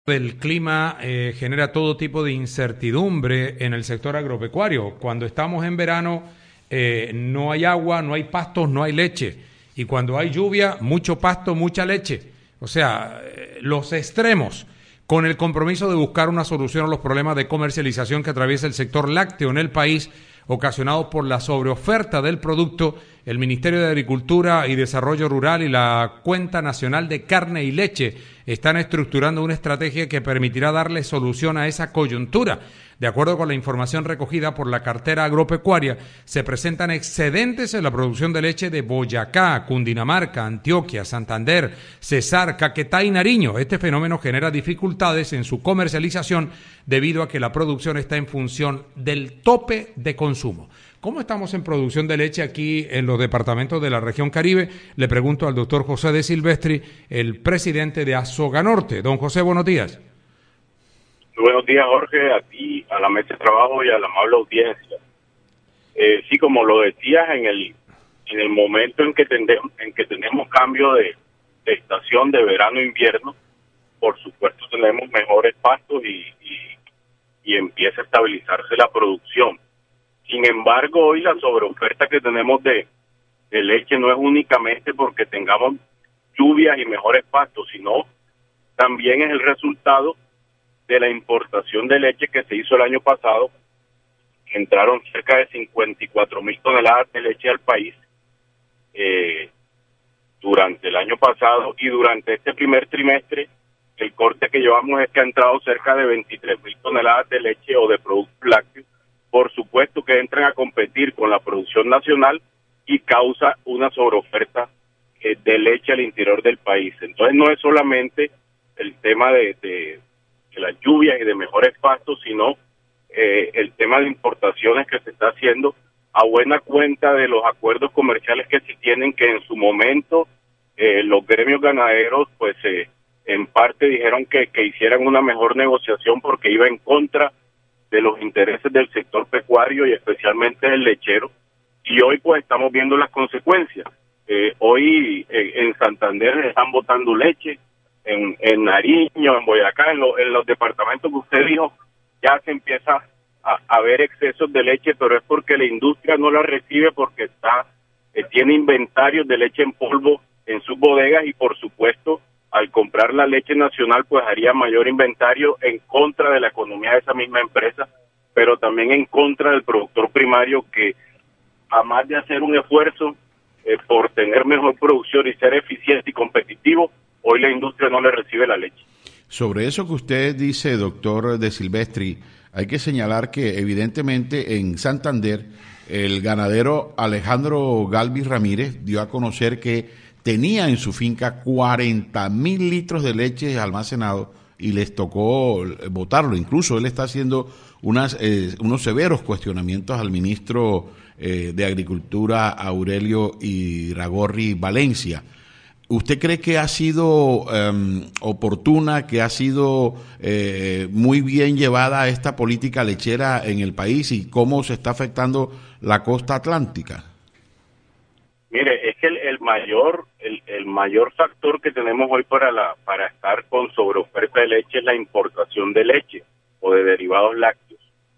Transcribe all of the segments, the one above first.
del clima genera todo tipo de incertidumbre en el sector agropecuario. Cuando estamos en verano no hay agua, no hay pastos, no hay leche. Y cuando hay lluvia, mucho pasto, mucha leche. O sea, los extremos, con el compromiso de buscar una solución a los problemas de comercialización que atraviesa el sector lácteo en el país, ocasionados por la sobreoferta del producto, el Ministerio de Agricultura y Desarrollo Rural y la Cuenta Nacional de Carne y Leche están estructurando una estrategia que permitirá darle solución a esa coyuntura. De acuerdo con la información recogida por la cartera agropecuaria, se presentan excedentes en la producción de leche de Boyacá, Cundinamarca, Antioquia, Santander, Cesar, Caquetá y Nariño. Este fenómeno genera dificultades en su comercialización debido a que la producción está en función del tope de consumo. ¿Cómo estamos en producción de leche aquí en los departamentos de la región Caribe? Le pregunto al doctor José de Silvestri, el presidente de Asoganorte. Don José, buenos días. Buenos días, Jorge, a ti, a la mesa de trabajo y a la amable audiencia. Sí, como lo decías, en el momento en que tenemos cambio de estación de verano-invierno, por supuesto tenemos mejores pastos y empieza a estabilizarse la producción. Sin embargo, hoy la sobreoferta que tenemos de leche no es únicamente porque tengamos lluvias y mejores pastos, sino también es el resultado de la importación de leche que se hizo el año pasado. Entraron cerca de 54,000 toneladas de leche al país durante el año pasado, y durante este primer trimestre el corte que llevamos es que ha entrado cerca de 23,000 toneladas de leche o de productos lácteos. Por supuesto que entran a competir con la producción nacional y causa una sobreoferta de leche al interior del país. Entonces no es solamente el tema de las lluvias y de mejores pastos, sino el tema de importaciones que se está haciendo a buena cuenta de los acuerdos comerciales que se tienen, que en su momento los gremios ganaderos pues en parte dijeron que hicieran una mejor negociación porque iba en contra de los intereses del sector pecuario y especialmente del lechero, y hoy pues estamos viendo las consecuencias. Hoy en Santander están botando leche, en Nariño, en Boyacá, en los departamentos que usted dijo, ya se empieza a ver excesos de leche, pero es porque la industria no la recibe porque tiene inventarios de leche en polvo en sus bodegas, y por supuesto al comprar la leche nacional pues haría mayor inventario en contra de la economía de esa misma empresa, pero también en contra del productor primario, que además de hacer un esfuerzo por tener mejor producción y ser eficiente y competitivo, hoy la industria no le recibe la leche. Sobre eso que usted dice, doctor de Silvestri, hay que señalar que evidentemente en Santander el ganadero Alejandro Galvis Ramírez dio a conocer que tenía en su finca 40,000 litros de leche almacenado y les tocó botarlo. Incluso él está haciendo unos severos cuestionamientos al ministro de Agricultura, Aurelio Iragorri Valencia. ¿Usted cree que ha sido oportuna, que ha sido muy bien llevada esta política lechera en el país, y cómo se está afectando la costa atlántica? Mire, es que el mayor factor que tenemos hoy para estar con sobreoferta de leche es la importación de leche o de derivados lácteos.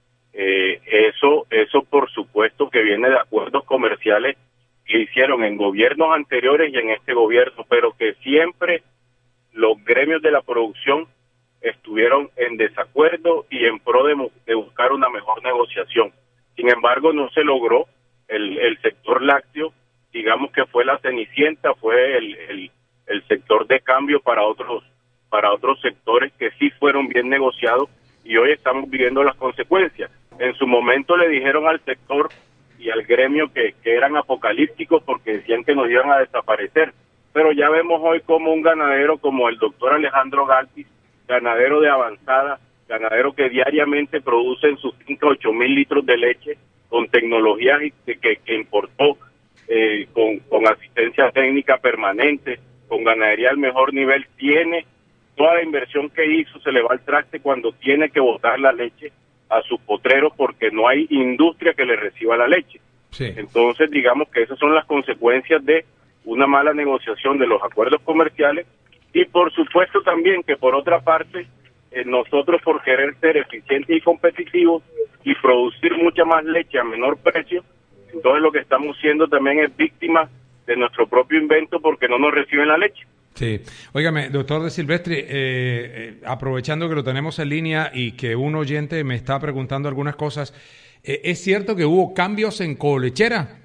Eso por supuesto que viene de acuerdos comerciales que hicieron en gobiernos anteriores y en este gobierno, pero que siempre los gremios de la producción estuvieron en desacuerdo y en pro de buscar una mejor negociación. Sin embargo, no se logró. El sector lácteo, digamos que fue la cenicienta, fue el sector de cambio para otros sectores que sí fueron bien negociados, y hoy estamos viviendo las consecuencias. En su momento le dijeron al sector y al gremio que eran apocalípticos porque decían que nos iban a desaparecer, pero ya vemos hoy como un ganadero como el doctor Alejandro Galvis, ganadero de avanzada, ganadero que diariamente produce en sus finca 8,000 litros de leche con tecnologías que importó, con asistencia técnica permanente, con ganadería al mejor nivel, tiene toda la inversión que hizo, se le va al traste cuando tiene que botar la leche a sus potreros porque no hay industria que le reciba la leche. Sí. Entonces, digamos que esas son las consecuencias de una mala negociación de los acuerdos comerciales, y por supuesto también que por otra parte nosotros por querer ser eficientes y competitivos y producir mucha más leche a menor precio, entonces lo que estamos siendo también es víctima de nuestro propio invento porque no nos reciben la leche. Sí. Óigame, doctor De Silvestri, aprovechando que lo tenemos en línea y que un oyente me está preguntando algunas cosas, ¿es cierto que hubo cambios en Colechera?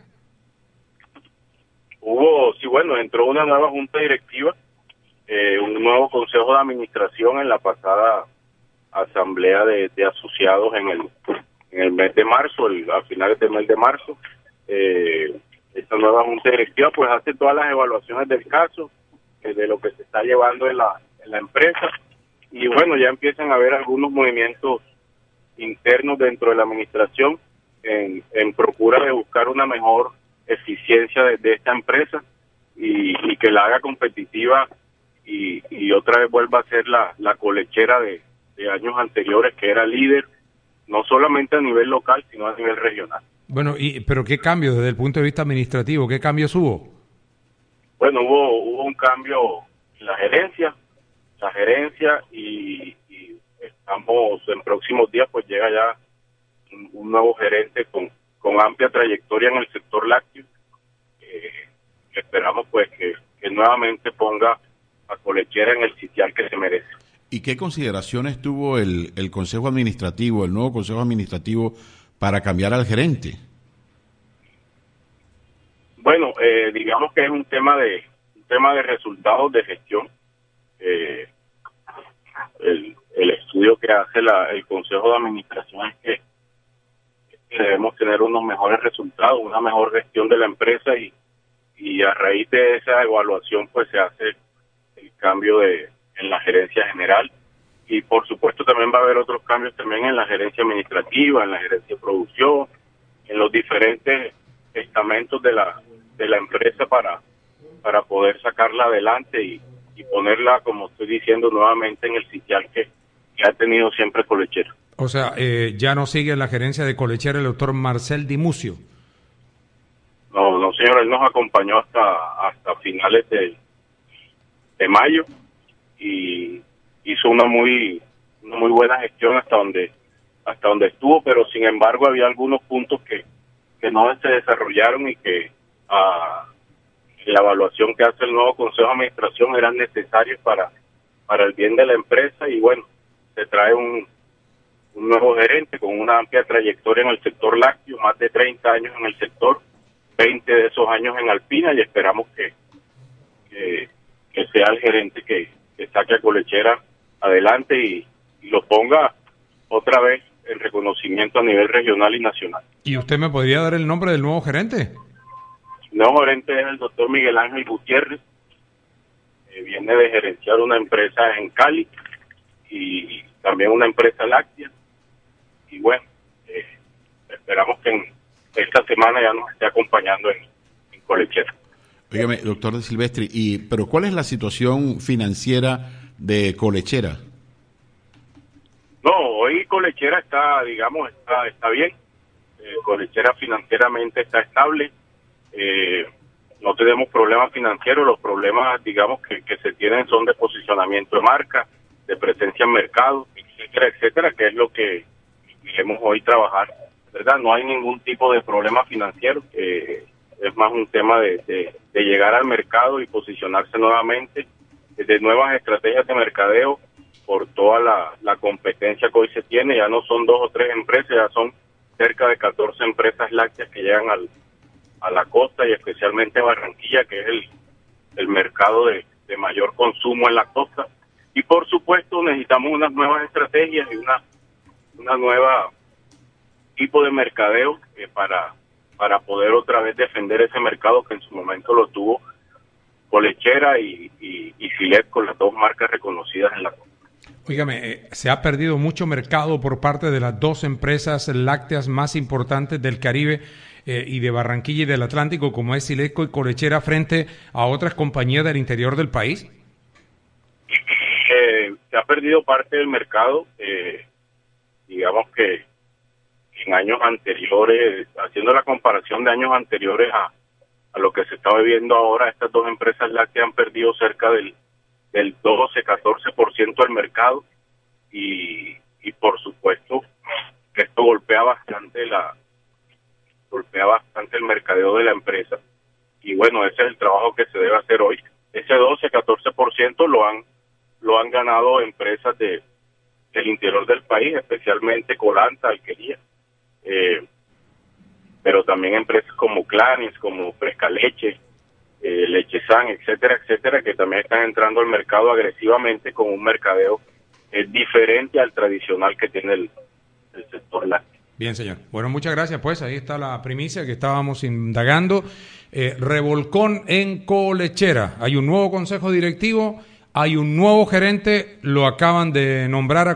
Sí, bueno, entró una nueva junta directiva, un nuevo consejo de administración en la pasada asamblea de asociados en el mes de marzo, a finales del mes de marzo. Esta nueva junta directiva pues hace todas las evaluaciones del caso, de lo que se está llevando en la empresa, y bueno, ya empiezan a haber algunos movimientos internos dentro de la administración en procura de buscar una mejor eficiencia de esta empresa y que la haga competitiva y otra vez vuelva a ser la colechera de años anteriores, que era líder no solamente a nivel local sino a nivel regional. Bueno, pero ¿qué cambios desde el punto de vista administrativo? ¿Qué cambios hubo? Bueno, hubo un cambio en la gerencia y estamos en próximos días, pues llega ya un nuevo gerente con amplia trayectoria en el sector lácteo. Esperamos pues que nuevamente ponga a Colechera en el sitial que se merece. ¿Y qué consideraciones tuvo el Consejo Administrativo, el nuevo Consejo Administrativo, para cambiar al gerente? Bueno, digamos que es un tema de resultados de gestión. El estudio que hace el Consejo de Administración es que debemos tener unos mejores resultados, una mejor gestión de la empresa y a raíz de esa evaluación pues se hace el cambio en la gerencia general, y por supuesto también va a haber otros cambios también en la gerencia administrativa, en la gerencia de producción, en los diferentes estamentos de la empresa para poder sacarla adelante y ponerla, como estoy diciendo, nuevamente en el sitial que ha tenido siempre Colechera. O sea, ya no sigue en la gerencia de Colechera el doctor Marcel Dimucio. No, señor, él nos acompañó hasta finales de mayo y hizo una muy buena gestión hasta donde estuvo, pero sin embargo había algunos puntos que no se desarrollaron y que la evaluación que hace el nuevo Consejo de Administración eran necesarios para el bien de la empresa, y bueno, se trae un nuevo gerente con una amplia trayectoria en el sector lácteo, más de 30 años en el sector, 20 de esos años en Alpina, y esperamos que sea el gerente que saque a Colechera adelante y lo ponga otra vez en reconocimiento a nivel regional y nacional. ¿Y usted me podría dar el nombre del nuevo gerente? El nuevo gerente es el doctor Miguel Ángel Gutiérrez, viene de gerenciar una empresa en Cali y también una empresa láctea, y bueno, esperamos que en esta semana ya nos esté acompañando en Colechera. Óigame, doctor De Silvestri, pero ¿cuál es la situación financiera de Colechera? No, hoy Colechera está bien. Colechera financieramente está estable. No tenemos problemas financieros. Los problemas, digamos, que se tienen son de posicionamiento de marca, de presencia en mercado, etcétera, que es lo que queremos hoy trabajar, ¿verdad? No hay ningún tipo de problema financiero. Es más un tema de llegar al mercado y posicionarse nuevamente, de nuevas estrategias de mercadeo por toda la competencia que hoy se tiene. Ya no son 2 o 3 empresas, ya son cerca de 14 empresas lácteas que llegan a la costa, y especialmente Barranquilla, que es el mercado de mayor consumo en la costa. Y por supuesto necesitamos unas nuevas estrategias y una nueva tipo de mercadeo para poder otra vez defender ese mercado que en su momento lo tuvo Colechera y Filet, con las 2 marcas reconocidas en la costa. Óigame, se ha perdido mucho mercado por parte de las 2 empresas lácteas más importantes del Caribe y de Barranquilla y del Atlántico, como es Sileco y Colechera, frente a otras compañías del interior del país. Se ha perdido parte del mercado, digamos que en años anteriores, haciendo la comparación de años anteriores a lo que se está viviendo ahora, estas 2 empresas lácteas han perdido cerca del 12-14% del mercado, y por supuesto que esto golpea bastante el mercadeo de la empresa. Y bueno, ese es el trabajo que se debe hacer hoy. Ese 12-14% lo han ganado empresas del interior del país, especialmente Colanta, Alquería, pero también empresas como Clanis, como Fresca Leche, Lechesan, etcétera, etcétera, que también están entrando al mercado agresivamente con un mercadeo diferente al tradicional que tiene el sector lácteo. Bien, señor. Bueno, muchas gracias. Pues ahí está la primicia que estábamos indagando. Revolcón en Colechera. Hay un nuevo consejo directivo, hay un nuevo gerente, lo acaban de nombrar a